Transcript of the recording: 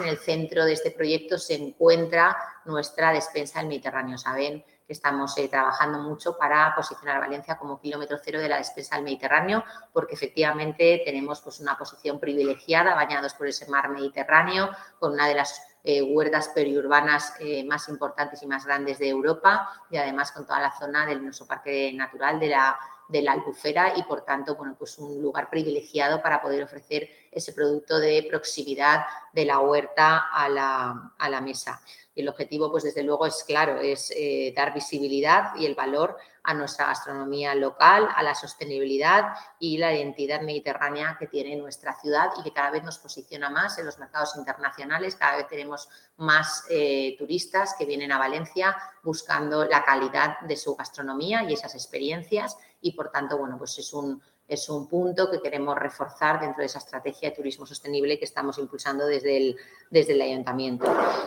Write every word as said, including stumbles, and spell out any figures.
En el centro de este proyecto se encuentra nuestra despensa del Mediterráneo. Saben que estamos eh, trabajando mucho para posicionar a Valencia como kilómetro cero de la despensa del Mediterráneo, porque efectivamente tenemos pues, una posición privilegiada, bañados por ese mar Mediterráneo, con una de las eh, huertas periurbanas eh, más importantes y más grandes de Europa, y además con toda la zona del nuestro parque natural de la de la Albufera y, por tanto, bueno, pues un lugar privilegiado para poder ofrecer ese producto de proximidad de la huerta a la, a la mesa. Y el objetivo, pues desde luego, es claro, es eh, dar visibilidad y el valor a nuestra gastronomía local, a la sostenibilidad y la identidad mediterránea que tiene nuestra ciudad y que cada vez nos posiciona más en los mercados internacionales. Cada vez tenemos más eh, turistas que vienen a Valencia buscando la calidad de su gastronomía y esas experiencias y, por tanto, bueno, pues es un, es un punto que queremos reforzar dentro de esa estrategia de turismo sostenible que estamos impulsando desde el, desde el Ayuntamiento.